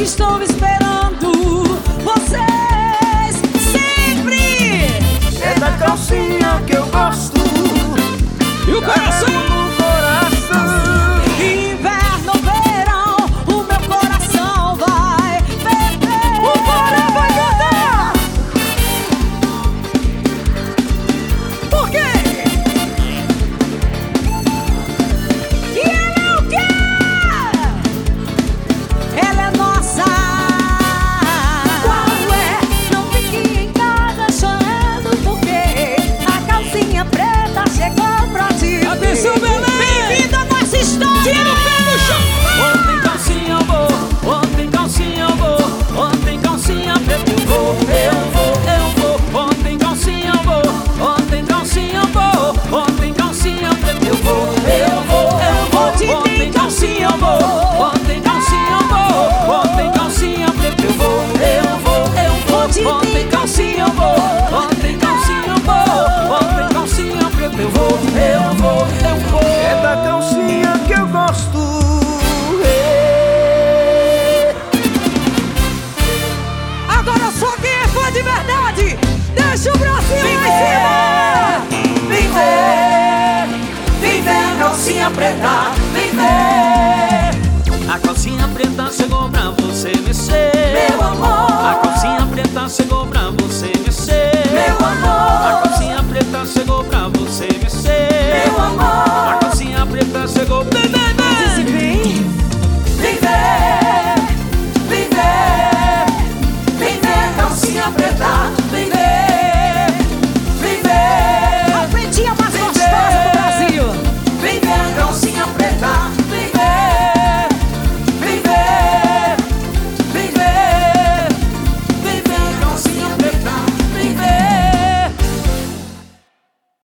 Estou esperando vocês sempre. É da calcinha que eu gosto. E o coração? No coração. Inverno, verão, o meu coração vai beber. O Bora vai cantar. Por quê? E ela é o quê? Ela é nossa. Qual é? Não fique em casa chorando, porque a calcinha preta chegou pra ti. Atenção, Belém! Bem-vindo à nossa história! Tira o pé do chão! Ontem calcinha eu vou, ontem calcinha eu vou, ontem calcinha preta eu vou, eu vou. Ontem calcinha eu vou, ontem calcinha eu vou, ontem calcinha preta eu vou, eu vou. Ontem calcinha eu vou, ontem calcinha eu vou, ontem calcinha preta eu vou, eu vou. Ontem calcinha eu vou, ontem calcinha eu vou, ontem calcinha preta eu vou, eu vou. É da calcinha que eu gosto. Agora só quem é fã de verdade, deixa o Brasil Vem lá em cima! vem ver a calcinha preta, vem ver. A calcinha preta chegou pra você mexer, Meu amor. A calcinha preta chegou pra você mexer, Meu amor. A calcinha preta chegou pra você mexer, Meu amor. A calcinha preta chegou, vem ver. Vem ver, vem ver, vem ver a calcinha preta.